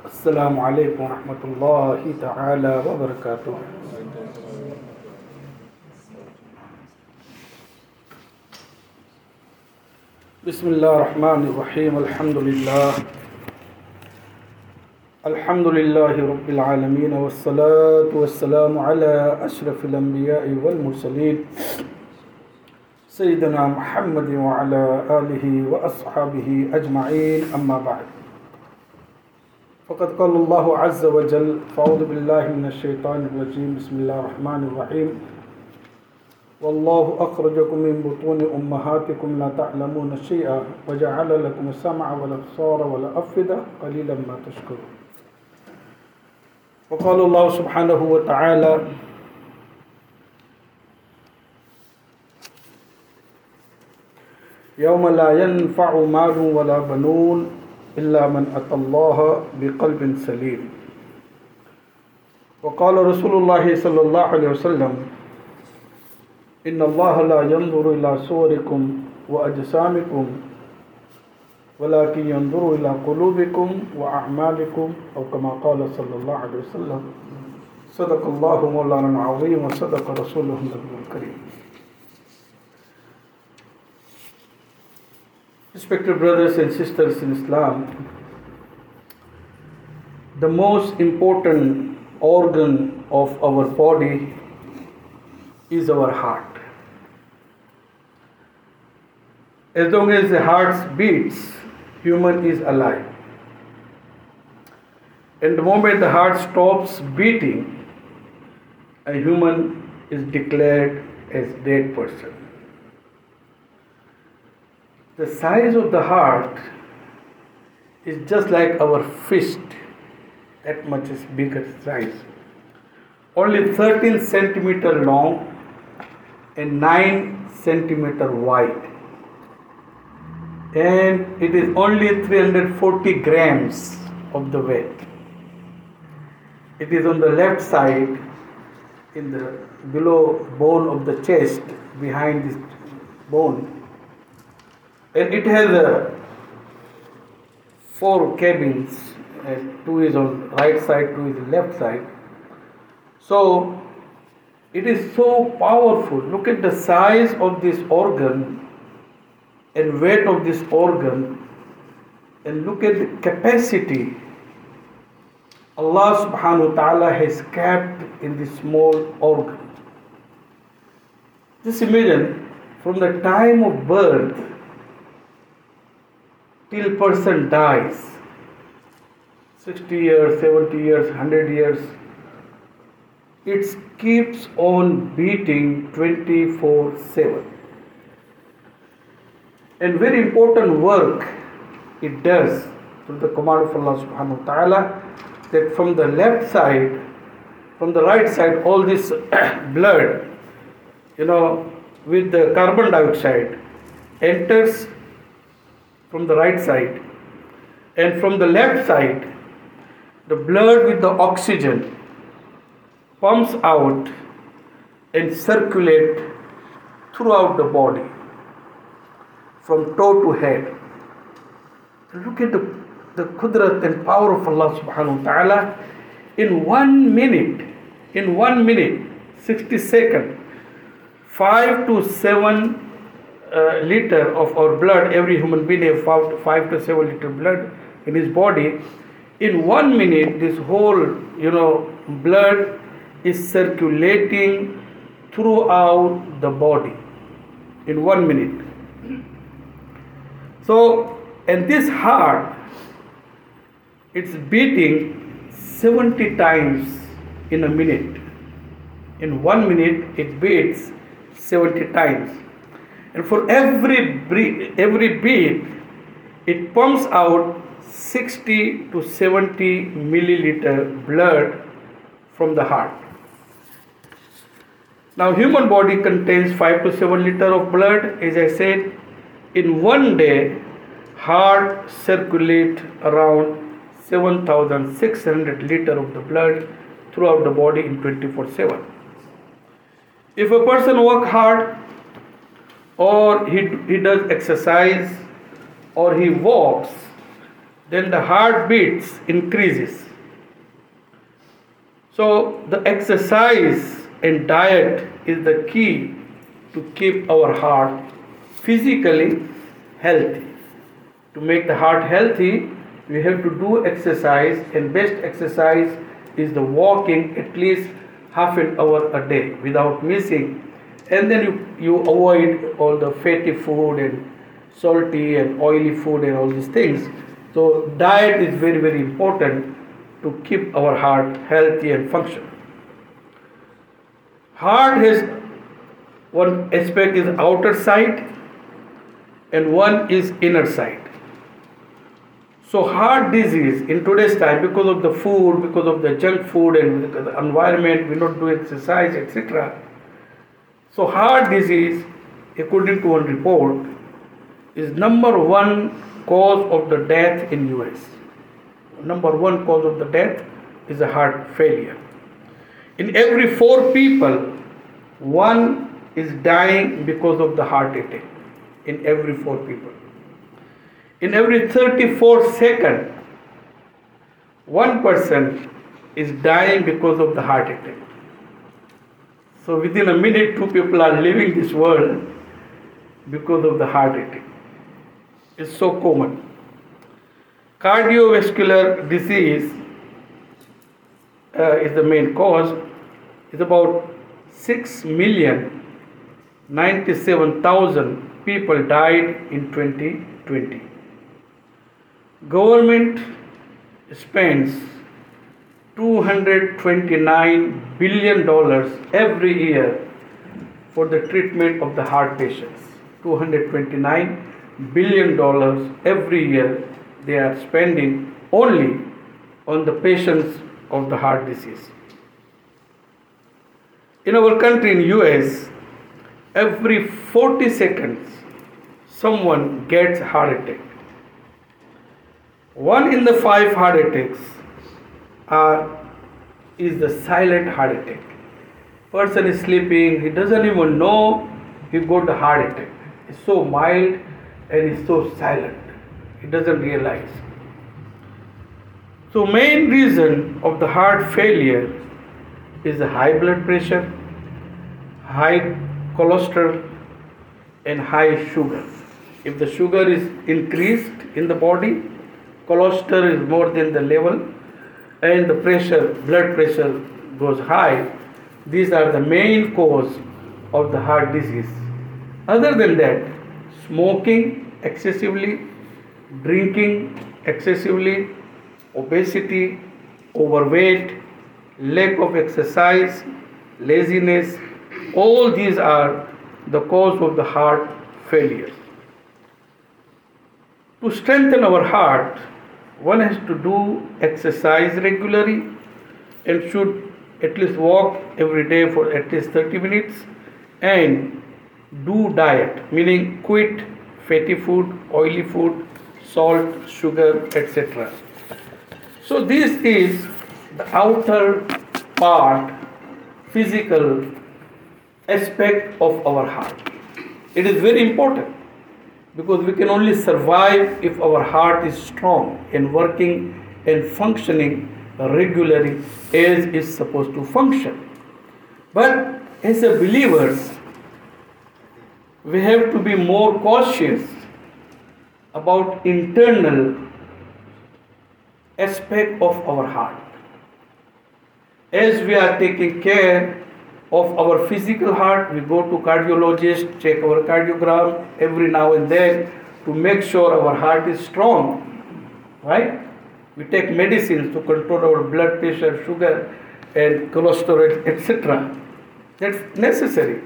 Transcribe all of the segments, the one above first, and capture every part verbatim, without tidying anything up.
السلام عليكم ورحمة الله تعالى وبركاته. بسم الله الرحمن الرحيم. الحمد لله الحمد لله رب العالمين والصلاة والسلام على أشرف الأنبياء والمرسلين سيدنا محمد وعلى آله وأصحابه أجمعين. أما بعد، فقد قال الله عز وجل: فأعوذ بالله من الشيطان الرجيم. بسم الله الرحمن الرحيم. والله أخرجكم من بطون أمهاتكم لا تعلمون شيئا وجعل لكم السمع والأبصار والأفئدة قليلا ما تشكرون. وقال الله سبحانه وتعالى: يوم لا ينفع مال ولا بنون إلا من أتى الله بقلب سليم. وقال رسول الله صلى الله عليه وسلم: إن الله لا ينظر إلى صوركم وأجسامكم ولكن ينظر إلى قلوبكم وأعمالكم، أو كما قال صلى الله عليه وسلم. صدق الله مولانا العظيم وصدق رسوله النبي الكريم. Respected brothers and sisters in Islam, the most important organ of our body is our heart. As long as the heart beats, human is alive. And the moment the heart stops beating, a human is declared as dead person. The size of the heart is just like our fist, that much is bigger size. Only thirteen centimeter long and nine centimeter wide. And it is only three hundred forty grams of the weight. It is on the left side, in the below bone of the chest, behind this bone. And it has uh, four cabins, and two is on right side, two is on left side. So it is so powerful. Look at the size of this organ and weight of this organ, and look at the capacity Allah subhanahu wa ta'ala has kept in this small organ. Just imagine, from the time of birth till person dies, sixty years, seventy years, one hundred years, it keeps on beating twenty-four seven. And very important work it does through the command of Allah subhanahu wa ta'ala, that from the left side, from the right side, all this blood, you know, with the carbon dioxide enters from the right side, and from the left side, the blood with the oxygen pumps out and circulate throughout the body, from toe to head. Look at the, the qudrat and power of Allah subhanahu wa ta'ala. In one minute, in one minute, sixty seconds, five to seven uh, liter of our blood, every human being has five, five to seven liter blood in his body. In one minute, this whole, you know, blood is circulating throughout the body. In one minute. So, and this heart, it's beating seventy times in a minute. In one minute, it beats seventy times. And for every beat, every beat, it pumps out sixty to seventy milliliter blood from the heart. Now, human body contains five to seven liter of blood. As I said, in one day, heart circulate around seven thousand six hundred liter of the blood throughout the body in twenty-four seven. If a person work hard, or he, he does exercise, or he walks, then the heartbeats increases. So the exercise and diet is the key to keep our heart physically healthy. To make the heart healthy, we have to do exercise, and best exercise is the walking at least half an hour a day without missing. And then you, you avoid all the fatty food and salty and oily food and all these things. So diet is very, very important to keep our heart healthy and function. Heart has one aspect is outer side and one is inner side. So heart disease in today's time, because of the food, because of the junk food and the environment, we don't do exercise, et cetera. So heart disease, according to one report, is number one cause of the death in U S. Number one cause of the death is a heart failure. In every four people, one is dying because of the heart attack. In every four people. In every thirty-four seconds, one person is dying because of the heart attack. So within a minute, two people are leaving this world because of the heart attack. It's so common. Cardiovascular disease uh, is the main cause. It's about six million ninety-seven thousand people died in twenty twenty. Government spends two hundred twenty-nine billion dollars every year for the treatment of the heart patients. two hundred twenty-nine billion dollars every year they are spending only on the patients of the heart disease. In our country, in U S, every forty seconds someone gets heart attack. One in the five heart attacks are, is the silent heart attack. Person is sleeping, he doesn't even know he got a heart attack. It's so mild and it's so silent. He doesn't realize. So main reason of the heart failure is the high blood pressure, high cholesterol and high sugar. If the sugar is increased in the body, cholesterol is more than the level, and the pressure, blood pressure goes high, these are the main cause of the heart disease. Other than that, smoking excessively, drinking excessively, obesity, overweight, lack of exercise, laziness, all these are the cause of the heart failure. To strengthen our heart, one has to do exercise regularly and should at least walk every day for at least thirty minutes and do diet, meaning quit fatty food, oily food, salt, sugar, et cetera. So this is the outer part, physical aspect of our heart. It is very important because we can only survive if our heart is strong and working and functioning regularly as is supposed to function. But as a believers, we have to be more cautious about internal aspect of our heart. As we are taking care of our physical heart, we go to cardiologist, check our cardiogram every now and then to make sure our heart is strong, right? We take medicines to control our blood pressure, sugar and cholesterol, et cetera. That's necessary.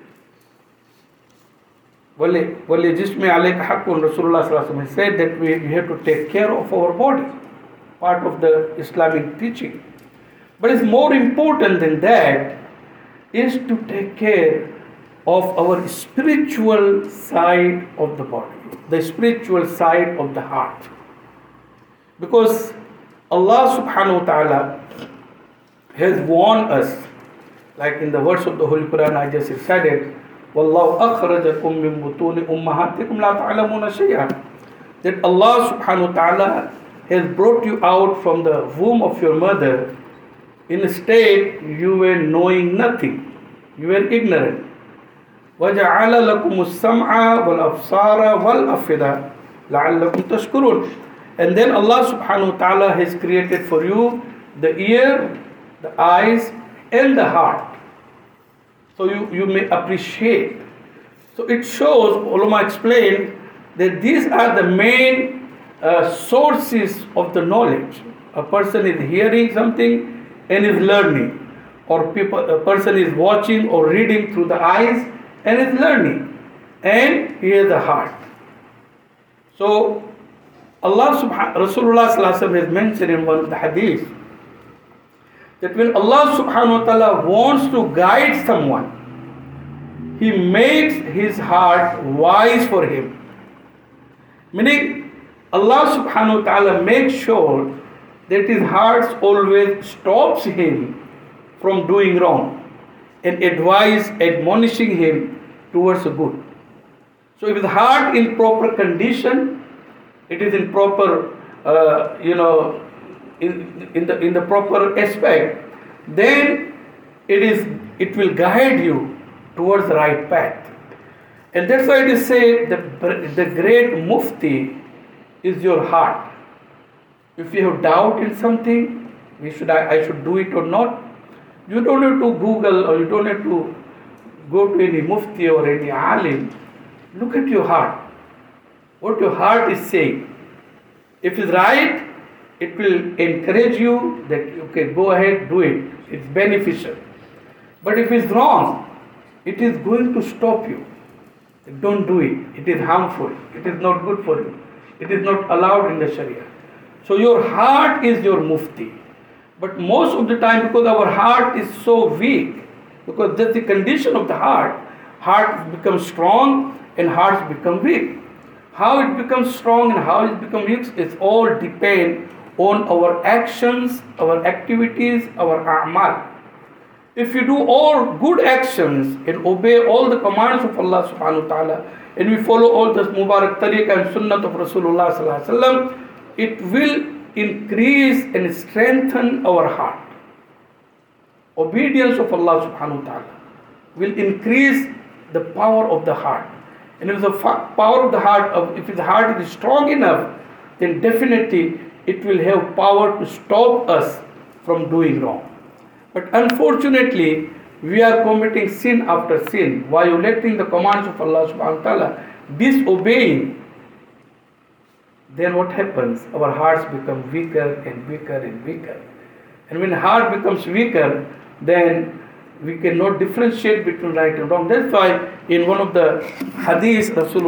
वली जिस्म अलैक हक़्क़ुन Rasulullah sallallahu alaihi wasallam said that we, we have to take care of our body, part of the Islamic teaching. But it's more important than that is to take care of our spiritual side of the body, the spiritual side of the heart. Because Allah subhanahu wa ta'ala has warned us, like in the verse of the Holy Quran I just recited, وَاللَّهُ أَخْرَجَكُم مِّن بُطُونِ أُمَّهَاتِكُمْ لَا تَعْلَمُونَ شَيْئًا, that Allah subhanahu wa ta'ala has brought you out from the womb of your mother, in a state you were knowing nothing. You were ignorant. وَجَعَلَ لَكُمُ السَّمْعَ وَالْأَبْصَارَ وَالْأَفْئِدَةَ لَعَلَّكُمْ تَشْكُرُونَ. And then Allah subhanahu wa ta'ala has created for you the ear, the eyes, and the heart. So you, you may appreciate. So it shows, ulama explained, that these are the main uh, sources of the knowledge. A person is hearing something and is learning. Or people, a person is watching or reading through the eyes and is learning. And he has a heart. So Allah subhanahu Rasulullah sallallahu alaihi wasallam has mentioned in one of the hadith that when Allah subhanahu wa ta'ala wants to guide someone, He makes his heart wise for him. Meaning, Allah subhanahu wa ta'ala makes sure that his heart always stops him from doing wrong and advise, admonishing him towards the good. So if his heart in proper condition, it is in proper, uh, you know, in, in the in the proper aspect, then it is it will guide you towards the right path. And that's why it is said that the great mufti is your heart. If you have doubt in something, we should I, I should do it or not, you don't have to Google or you don't have to go to any mufti or any alim. Look at your heart. What your heart is saying. If it's right, it will encourage you that, okay, go ahead, do it. It's beneficial. But if it's wrong, it is going to stop you. Don't do it. It is harmful. It is not good for you. It is not allowed in the Sharia. So your heart is your mufti. But most of the time, because our heart is so weak, because that's the condition of the heart, heart becomes strong and hearts become weak. How it becomes strong and how it becomes weak, it all depend on our actions, our activities, our a'mal. If you do all good actions and obey all the commands of Allah subhanahu wa ta'ala, and we follow all the Mubarak tariqah and sunnah of Rasulullah sallallahu alaihi wasallam, it will increase and strengthen our heart. Obedience of Allah subhanahu wa ta'ala will increase the power of the heart. And if the power of the heart, if the heart is strong enough, then definitely it will have power to stop us from doing wrong. But unfortunately, we are committing sin after sin, violating the commands of Allah subhanahu wa ta'ala, disobeying. Then what happens? Our hearts become weaker and weaker and weaker. And when heart becomes weaker, then we cannot differentiate between right and wrong. That's why in one of the hadiths, Rasulullah